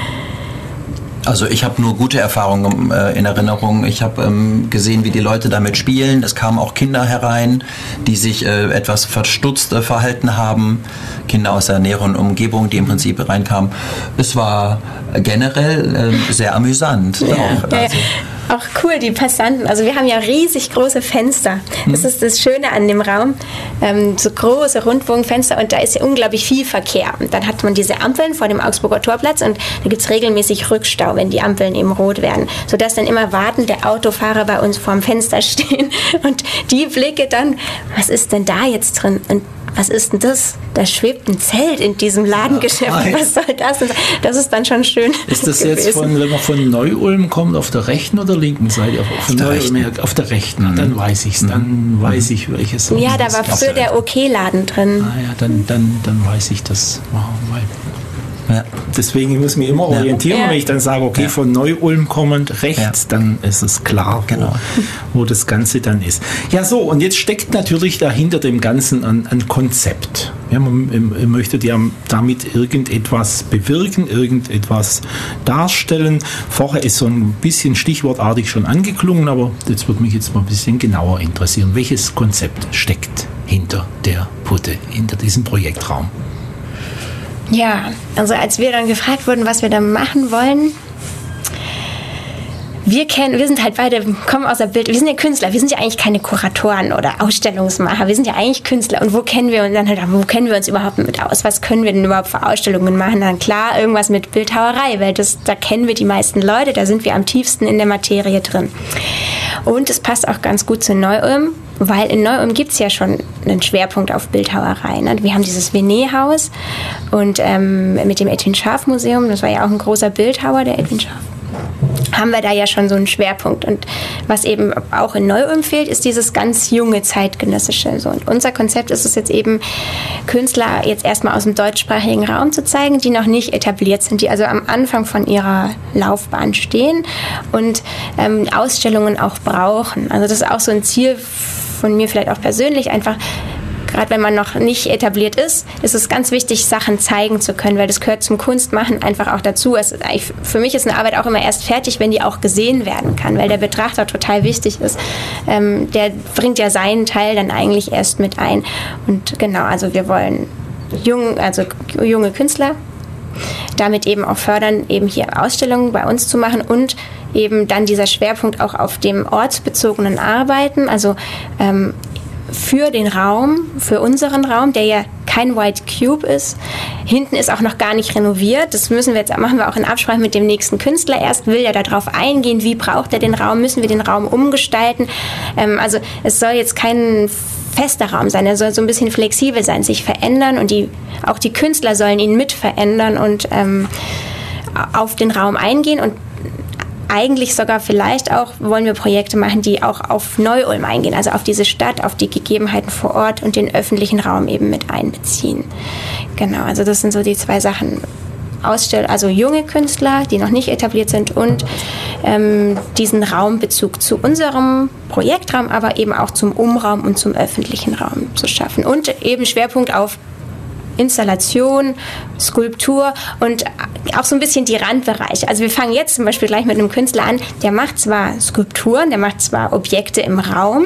Also ich habe nur gute Erfahrungen äh, in Erinnerung. Ich habe ähm, gesehen, wie die Leute damit spielen. Es kamen auch Kinder herein, die sich äh, etwas verstutzt äh, verhalten haben. Kinder aus der näheren Umgebung, die im Prinzip reinkamen. Es war generell äh, sehr amüsant. Auch. Ja, ja. Also, Auch cool, die Passanten. Also wir haben ja riesig große Fenster. Das ist das Schöne an dem Raum. Ähm, so große Rundbogenfenster und da ist ja unglaublich viel Verkehr. Und dann hat man diese Ampeln vor dem Augsburger Torplatz und da gibt es regelmäßig Rückstau, wenn die Ampeln eben rot werden. Sodass dann immer wartende Autofahrer bei uns vorm Fenster stehen und die Blicke dann, was ist denn da jetzt drin? Und was ist denn das? Da schwebt ein Zelt in diesem Ladengeschäft. Ja, Was soll das denn sein? Das ist dann schon schön. Ist das gewesen. jetzt von, wenn man von Neu-Ulm kommt, auf der rechten oder linken Seite? Von der Neu-Ulm her, auf der rechten. Dann weiß ich es. Dann weiß ich, welches. Ja, da war früher der OK-Laden drin. Ah ja, dann, dann, dann weiß ich das. Wow, weil ja. deswegen muss ich mich immer orientieren, Ja. wenn ich dann sage, okay, Ja. von Neu-Ulm kommend rechts, Ja. dann ist es klar, wo, Genau. wo das Ganze dann ist. Ja, so, und jetzt steckt natürlich dahinter dem Ganzen ein, ein Konzept. Ja, man, man möchte ja damit irgendetwas bewirken, irgendetwas darstellen. Vorher ist so ein bisschen stichwortartig schon angeklungen, aber jetzt würde mich jetzt mal ein bisschen genauer interessieren. Welches Konzept steckt hinter der Putte, hinter diesem Projektraum? Ja, also als wir dann gefragt wurden, was wir da machen wollen, wir kennen, wir sind halt beide, kommen aus der Bild, wir sind ja Künstler, wir sind ja eigentlich keine Kuratoren oder Ausstellungsmacher, wir sind ja eigentlich Künstler und wo kennen wir uns dann halt, wo kennen wir uns überhaupt mit aus, was können wir denn überhaupt für Ausstellungen machen? Dann klar, irgendwas mit Bildhauerei, weil das, da kennen wir die meisten Leute, da sind wir am tiefsten in der Materie drin. Und es passt auch ganz gut zu Neu-Ulm, weil in Neu-Ulm gibt es ja schon einen Schwerpunkt auf Bildhauerei. Ne? Wir haben dieses Venet-Haus und ähm, mit dem Edwin Schaaf Museum, das war ja auch ein großer Bildhauer, der Edwin Schaaf, haben wir da ja schon so einen Schwerpunkt. Und was eben auch in Neu-Ulm fehlt, ist dieses ganz junge zeitgenössische. So. Und unser Konzept ist es jetzt eben, Künstler jetzt erstmal aus dem deutschsprachigen Raum zu zeigen, die noch nicht etabliert sind, die also am Anfang von ihrer Laufbahn stehen und ähm, Ausstellungen auch brauchen. Also das ist auch so ein Ziel von mir vielleicht auch persönlich, einfach gerade wenn man noch nicht etabliert ist, ist es ganz wichtig, Sachen zeigen zu können, weil das gehört zum Kunstmachen einfach auch dazu. Es, für mich ist eine Arbeit auch immer erst fertig, wenn die auch gesehen werden kann, weil der Betrachter total wichtig ist. Ähm, der bringt ja seinen Teil dann eigentlich erst mit ein. Und genau, also wir wollen jung, also junge Künstler damit eben auch fördern, eben hier Ausstellungen bei uns zu machen und eben dann dieser Schwerpunkt auch auf dem ortsbezogenen Arbeiten, also ähm, für den Raum, für unseren Raum, der ja kein White Cube ist. Hinten ist auch noch gar nicht renoviert. Das müssen wir jetzt, machen wir auch in Absprache mit dem nächsten Künstler. Erst will er darauf eingehen, wie braucht er den Raum, müssen wir den Raum umgestalten. Ähm, also es soll jetzt kein fester Raum sein, er soll so ein bisschen flexibel sein, sich verändern und die, auch die Künstler sollen ihn mit verändern und ähm, auf den Raum eingehen und eigentlich sogar vielleicht auch wollen wir Projekte machen, die auch auf Neu-Ulm eingehen, also auf diese Stadt, auf die Gegebenheiten vor Ort und den öffentlichen Raum eben mit einbeziehen. Genau, also das sind so die zwei Sachen. Ausstell, also junge Künstler, die noch nicht etabliert sind und ähm, diesen Raumbezug zu unserem Projektraum, aber eben auch zum Umraum und zum öffentlichen Raum zu schaffen. Und eben Schwerpunkt auf Installation, Skulptur und auch so ein bisschen die Randbereiche. Also wir fangen jetzt zum Beispiel gleich mit einem Künstler an, der macht zwar Skulpturen, der macht zwar Objekte im Raum,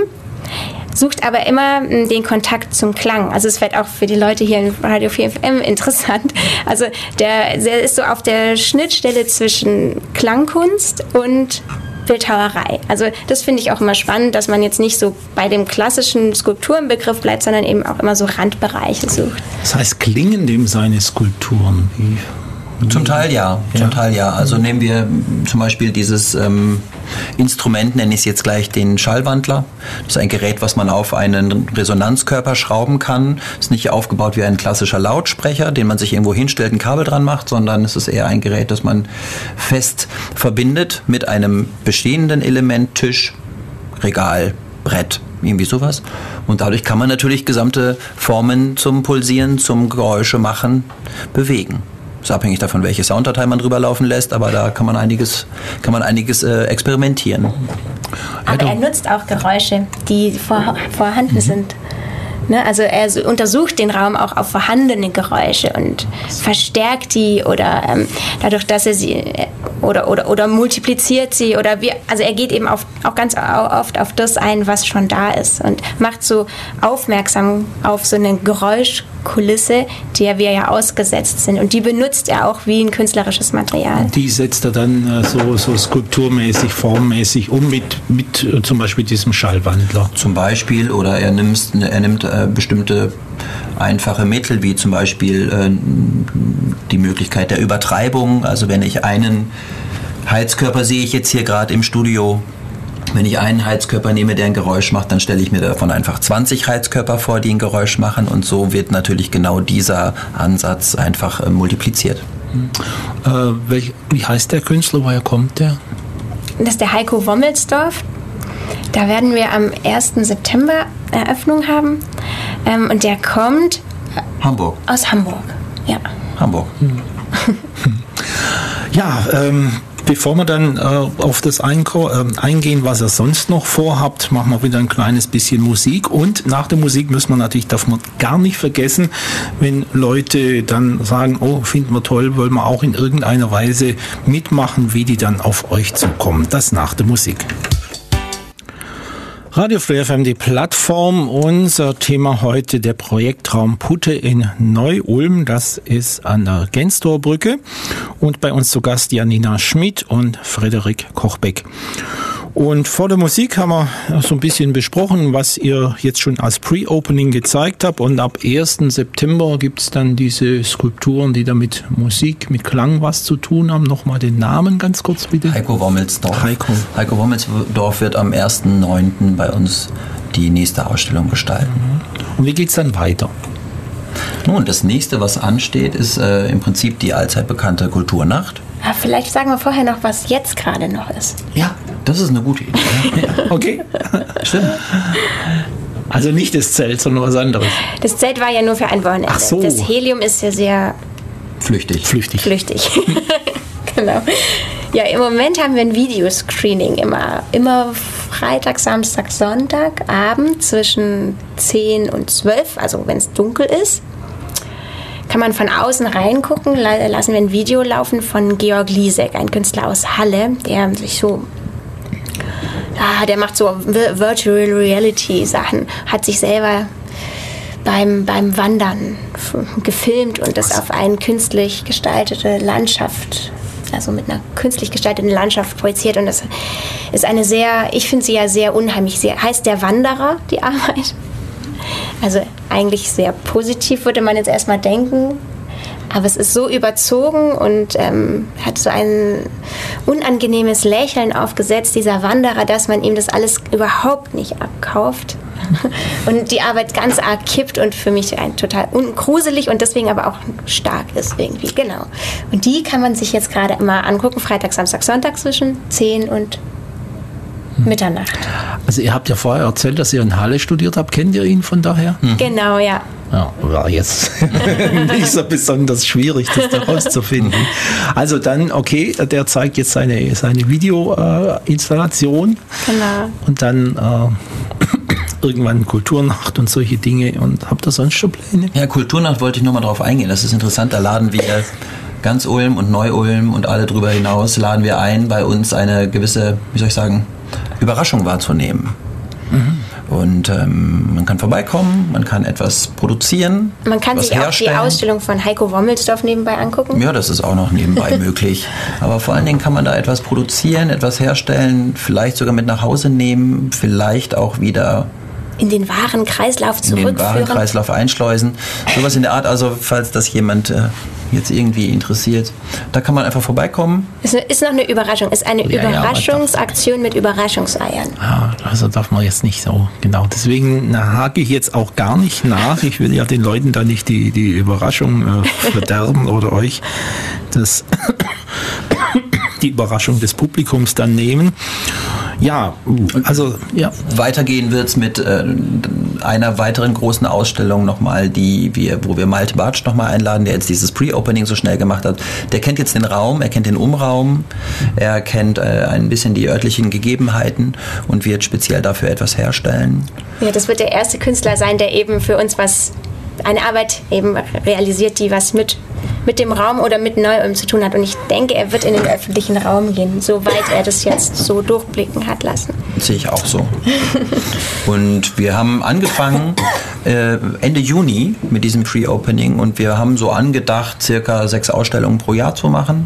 sucht aber immer den Kontakt zum Klang. Also es wird auch für die Leute hier in Radio vier F M interessant. Also der, der ist so auf der Schnittstelle zwischen Klangkunst und Bildhauerei. Also das finde ich auch immer spannend, dass man jetzt nicht so bei dem klassischen Skulpturenbegriff bleibt, sondern eben auch immer so Randbereiche sucht. Das heißt, klingen dem seine Skulpturen? Wie? Zum Teil ja, zum ja. Teil ja. Also nehmen wir zum Beispiel dieses ähm, Instrument, nenne ich es jetzt gleich den Schallwandler. Das ist ein Gerät, was man auf einen Resonanzkörper schrauben kann. Ist nicht aufgebaut wie ein klassischer Lautsprecher, den man sich irgendwo hinstellt, ein Kabel dran macht, sondern es ist eher ein Gerät, das man fest verbindet mit einem bestehenden Element, Tisch, Regal, Brett, irgendwie sowas. Und dadurch kann man natürlich gesamte Formen zum Pulsieren, zum Geräusche machen, bewegen. Ist abhängig davon, welche Sounddatei man drüber laufen lässt, aber da kann man einiges, kann man einiges äh, experimentieren. Aber er nutzt auch Geräusche, die vor, vorhanden mhm. sind. Ne? Also er untersucht den Raum auch auf vorhandene Geräusche und verstärkt die oder ähm, dadurch, dass er sie äh, oder, oder, oder multipliziert sie oder wie, also er geht eben auf, auch ganz oft auf das ein, was schon da ist und macht so aufmerksam auf so eine Geräuschkulisse, der wir ja ausgesetzt sind und die benutzt er auch wie ein künstlerisches Material. Die setzt er dann äh, so, so skulpturmäßig, formmäßig um mit, mit äh, zum Beispiel diesem Schallwandler. Zum Beispiel oder er nimmt, er nimmt äh, bestimmte einfache Mittel, wie zum Beispiel äh, die Möglichkeit der Übertreibung. Also wenn ich einen Heizkörper sehe ich jetzt hier gerade im Studio, wenn ich einen Heizkörper nehme, der ein Geräusch macht, dann stelle ich mir davon einfach zwanzig Heizkörper vor, die ein Geräusch machen und so wird natürlich genau dieser Ansatz einfach äh, multipliziert. Äh, welch, wie heißt der Künstler, woher kommt der? Das ist der Heiko Wommelsdorf. Da werden wir am ersten September Eröffnung haben. Ähm, und der kommt Hamburg. Aus Hamburg. Ja. Hamburg. Ja, ähm, bevor wir dann äh, auf das Einko- äh, eingehen, was ihr sonst noch vorhabt, machen wir wieder ein kleines bisschen Musik. Und nach der Musik müssen wir natürlich, darf man gar nicht vergessen, wenn Leute dann sagen, oh, finden wir toll, wollen wir auch in irgendeiner Weise mitmachen, wie die dann auf euch zukommen. Das nach der Musik. Radio vier F M, die Plattform. Unser Thema heute der Projektraum Putte in Neu-Ulm. Das ist an der Genstorbrücke. Und bei uns zu Gast Janina Schmid und Frederik Kochbeck. Und vor der Musik haben wir so ein bisschen besprochen, was ihr jetzt schon als Pre-Opening gezeigt habt. Und ab ersten September gibt es dann diese Skulpturen, die da mit Musik, mit Klang was zu tun haben. Nochmal den Namen ganz kurz bitte. Heiko Wommelsdorf. Heiko. Heiko Wommelsdorf wird am ersten neunten bei uns die nächste Ausstellung gestalten. Und wie geht's dann weiter? Nun, das nächste, was ansteht, ist äh, im Prinzip die allzeit bekannte Kulturnacht. Ja, vielleicht sagen wir vorher noch, was jetzt gerade noch ist. Ja, das ist eine gute Idee. Ja, okay. Stimmt. Also nicht das Zelt, sondern was anderes. Das Zelt war ja nur für ein Wochenende. Ach so. Das Helium ist ja sehr flüchtig. Flüchtig. Flüchtig. Genau. Ja, im Moment haben wir ein Videoscreening immer, immer Freitag, Samstag, Sonntag, Abend zwischen zehn und zwölf, also wenn es dunkel ist. Kann man von außen reingucken, lassen wir ein Video laufen von Georg Liesek, ein Künstler aus Halle, der sich so, ah, der macht so Virtual Reality Sachen, hat sich selber beim, beim Wandern gefilmt und das auf eine künstlich gestaltete Landschaft, also mit einer künstlich gestalteten Landschaft projiziert und das ist eine sehr, ich finde sie ja sehr unheimlich, sie heißt Der Wanderer, die Arbeit. Also eigentlich sehr positiv, würde man jetzt erstmal denken. Aber es ist so überzogen und ähm, hat so ein unangenehmes Lächeln aufgesetzt, dieser Wanderer, dass man ihm das alles überhaupt nicht abkauft. und die Arbeit ganz arg kippt und für mich ein total ungruselig und deswegen aber auch stark ist irgendwie, genau. Und die kann man sich jetzt gerade immer angucken, Freitag, Samstag, Sonntag zwischen zehn und Mitternacht. Also ihr habt ja vorher erzählt, dass ihr in Halle studiert habt. Kennt ihr ihn von daher? Mhm. Genau, ja. Ja, war jetzt nicht so besonders schwierig, das da rauszufinden. Also dann, okay, der zeigt jetzt seine, seine Video-Installation. Genau. Und dann äh, irgendwann Kulturnacht und solche Dinge. Und habt ihr sonst schon Pläne? Ja, Kulturnacht wollte ich nochmal drauf eingehen. Das ist interessant, da laden wir ganz Ulm und Neu-Ulm und alle drüber hinaus, laden wir ein, bei uns eine gewisse, wie soll ich sagen, Überraschung wahrzunehmen. Mhm. Und ähm, man kann vorbeikommen, man kann etwas produzieren. Man kann sich herstellen. Auch die Ausstellung von Heiko Wommelsdorf nebenbei angucken. Ja, das ist auch noch nebenbei möglich. Aber vor allen Dingen kann man da etwas produzieren, etwas herstellen, vielleicht sogar mit nach Hause nehmen, vielleicht auch wieder in den wahren Kreislauf zurückführen. In den wahren Kreislauf einschleusen. Sowas in der Art, also falls das jemand äh, jetzt irgendwie interessiert, da kann man einfach vorbeikommen. Ist, ist noch eine Überraschung, ist eine ja, Überraschungsaktion ja, mit Überraschungseiern. Ja, also darf man jetzt nicht so, genau. Deswegen na, hake ich jetzt auch gar nicht nach. Ich will ja den Leuten da nicht die, die Überraschung äh, verderben oder euch das die Überraschung des Publikums dann nehmen. Ja, also ja. Weitergehen wird es mit äh, einer weiteren großen Ausstellung nochmal, die wir, wo wir Malte Bartsch nochmal einladen, der jetzt dieses Pre-Opening so schnell gemacht hat. Der kennt jetzt den Raum, er kennt den Umraum, er kennt äh, ein bisschen die örtlichen Gegebenheiten und wird speziell dafür etwas herstellen. Ja, das wird der erste Künstler sein, der eben für uns was, eine Arbeit eben realisiert, die was mit mit dem Raum oder mit Neu-Ulm zu tun hat. Und ich denke, er wird in den öffentlichen Raum gehen, soweit er das jetzt so durchblicken hat lassen. Das sehe ich auch so. Und wir haben angefangen äh, Ende Juni mit diesem Pre-Opening und wir haben so angedacht, circa sechs Ausstellungen pro Jahr zu machen.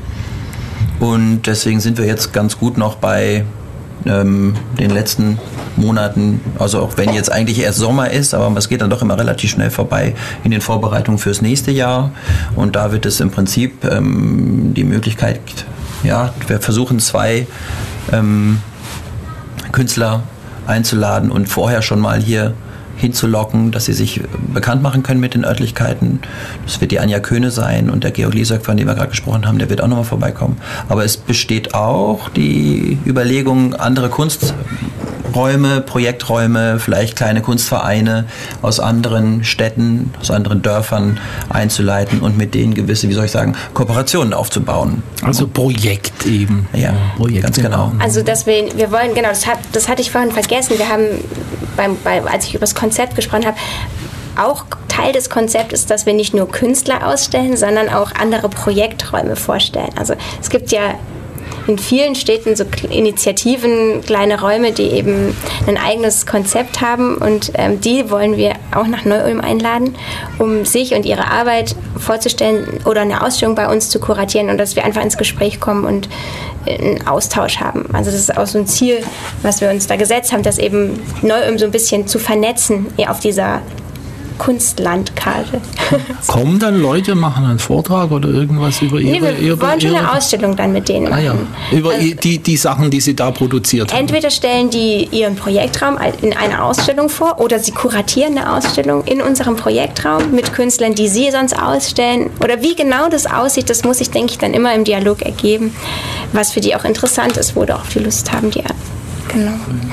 Und deswegen sind wir jetzt ganz gut noch bei ähm, den letzten Monaten, also auch wenn jetzt eigentlich erst Sommer ist, aber es geht dann doch immer relativ schnell vorbei in den Vorbereitungen fürs nächste Jahr und da wird es im Prinzip ähm, die Möglichkeit, ja, wir versuchen zwei ähm, Künstler einzuladen und vorher schon mal hier hinzulocken, dass sie sich bekannt machen können mit den Örtlichkeiten. Das wird die Anja Köhne sein und der Georg Liesack, von dem wir gerade gesprochen haben, der wird auch nochmal vorbeikommen. Aber es besteht auch die Überlegung, andere Kunsträume, Projekträume, vielleicht kleine Kunstvereine aus anderen Städten, aus anderen Dörfern einzuleiten und mit denen gewisse, wie soll ich sagen, Kooperationen aufzubauen. Also Projekt eben. Ja, Projekt, ganz genau. Also dass wir, wir wollen, genau, das, hat, das hatte ich vorhin vergessen, wir haben, beim, bei, als ich über das Konzept gesprochen habe, auch Teil des Konzepts ist, dass wir nicht nur Künstler ausstellen, sondern auch andere Projekträume vorstellen. Also es gibt ja in vielen Städten so Initiativen, kleine Räume, die eben ein eigenes Konzept haben und ähm, die wollen wir auch nach Neu-Ulm einladen, um sich und ihre Arbeit vorzustellen oder eine Ausstellung bei uns zu kuratieren und dass wir einfach ins Gespräch kommen und einen Austausch haben. Also das ist auch so ein Ziel, was wir uns da gesetzt haben, das eben Neu-Ulm so ein bisschen zu vernetzen auf dieser Kunstlandkarte. Kommen dann Leute, machen einen Vortrag oder irgendwas über ihre... Nee, wir ihre, wollen schon ihre, eine Ausstellung dann mit denen machen. Ah ja, über also, die, die Sachen, die sie da produziert haben. Entweder stellen die ihren Projektraum in einer Ausstellung vor oder sie kuratieren eine Ausstellung in unserem Projektraum mit Künstlern, die sie sonst ausstellen. Oder wie genau das aussieht, das muss sich, denke ich, dann immer im Dialog ergeben, was für die auch interessant ist, wo die auch die Lust haben, die genau.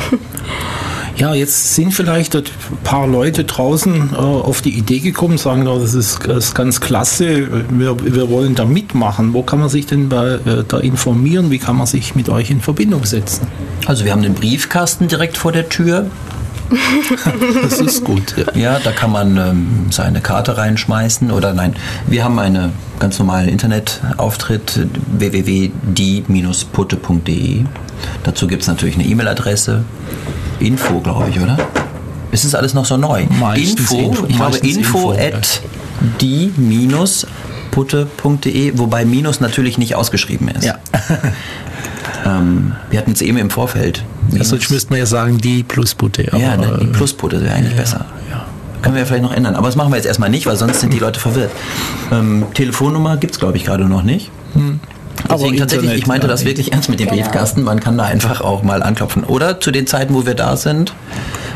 Ja, jetzt sind vielleicht ein paar Leute draußen äh, auf die Idee gekommen, sagen, oh, das, ist, das ist ganz klasse, wir, wir wollen da mitmachen. Wo kann man sich denn bei, äh, da informieren? Wie kann man sich mit euch in Verbindung setzen? Also wir haben den Briefkasten direkt vor der Tür. Das ist gut. Ja, ja da kann man ähm, seine Karte reinschmeißen oder nein, wir haben einen ganz normalen Internetauftritt w w w punkt die Bindestrich putte punkt de. Dazu gibt es natürlich eine E-Mail-Adresse. Info, glaube ich, oder? Ist es alles noch so neu? Meistens Info, Info, ich glaube info Info at die Bindestrich putte punkt de, wobei Minus natürlich nicht ausgeschrieben ist. Ja. ähm, wir hatten es eben im Vorfeld. Ja, sonst müsste man ja sagen, die Plusputte. Ja, ne, die Plusputte wäre eigentlich ja, besser. Ja. Können wir ja vielleicht noch ändern. Aber das machen wir jetzt erstmal nicht, weil sonst sind die Leute verwirrt. Ähm, Telefonnummer gibt es, glaube ich, gerade noch nicht. Hm. Deswegen tatsächlich, ich meinte das wirklich ernst mit dem genau. Briefkasten. Man kann da einfach auch mal anklopfen. Oder zu den Zeiten, wo wir da sind,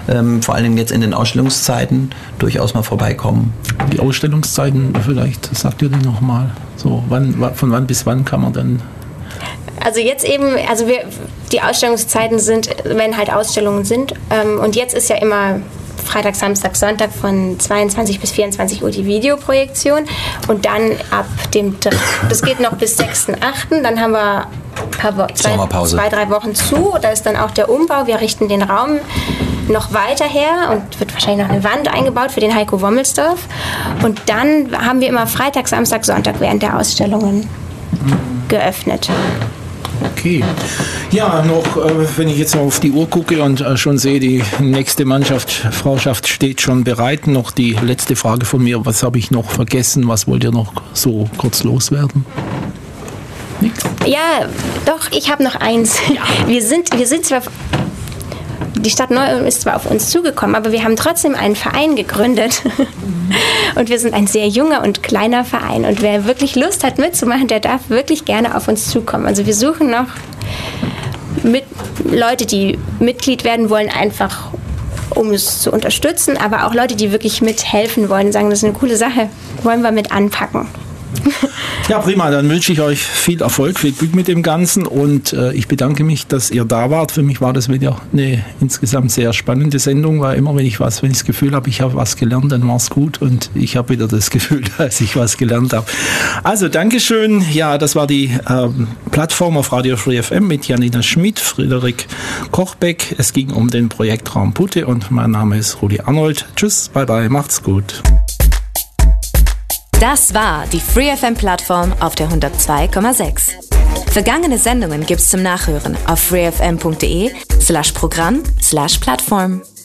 ähm, vor allen Dingen jetzt in den Ausstellungszeiten durchaus mal vorbeikommen. Die Ausstellungszeiten, vielleicht sagt ihr die nochmal. So, wann, von wann bis wann kann man dann? Also jetzt eben, also wir, die Ausstellungszeiten sind, wenn halt Ausstellungen sind. Ähm, und jetzt ist ja immer Freitag, Samstag, Sonntag von zweiundzwanzig bis vierundzwanzig Uhr die Videoprojektion. Und dann ab dem, das geht noch bis sechsten achten Dann haben wir ein paar Wo- zwei, zwei, drei Wochen zu. Da ist dann auch der Umbau. Wir richten den Raum noch weiter her und wird wahrscheinlich noch eine Wand eingebaut für den Heiko Wommelsdorf. Und dann haben wir immer Freitag, Samstag, Sonntag während der Ausstellungen geöffnet. Okay. Ja, noch, äh, wenn ich jetzt noch auf die Uhr gucke und äh, schon sehe, die nächste Mannschaft, Frauschaft steht schon bereit. Noch die letzte Frage von mir. Was habe ich noch vergessen? Was wollt ihr noch so kurz loswerden? Nichts? Ja, doch, ich habe noch eins. Ja. Wir sind, wir sind zwar... Die Stadt Neu-Ulm ist zwar auf uns zugekommen, aber wir haben trotzdem einen Verein gegründet. Und wir sind ein sehr junger und kleiner Verein. Und wer wirklich Lust hat mitzumachen, der darf wirklich gerne auf uns zukommen. Also wir suchen noch mit Leute, die Mitglied werden wollen, einfach um es zu unterstützen, aber auch Leute, die wirklich mithelfen wollen, sagen, das ist eine coole Sache, wollen wir mit anpacken. Ja, prima. Dann wünsche ich euch viel Erfolg, viel Glück mit dem Ganzen und äh, ich bedanke mich, dass ihr da wart. Für mich war das wieder eine insgesamt sehr spannende Sendung, weil immer, wenn ich was, wenn ich das Gefühl habe, ich habe was gelernt, dann war es gut und ich habe wieder das Gefühl, dass ich was gelernt habe. Also, Dankeschön. Ja, das war die ähm, Plattform auf Radio Free F M mit Janina Schmid, Frederik Kochbeck. Es ging um den Projektraum Putte und mein Name ist Rudi Arnold. Tschüss, bye bye, macht's gut. Das war die Free F M-Plattform auf der hundertzwei Komma sechs. Vergangene Sendungen gibt's zum Nachhören auf freefm punkt de slash Programm slash Plattform.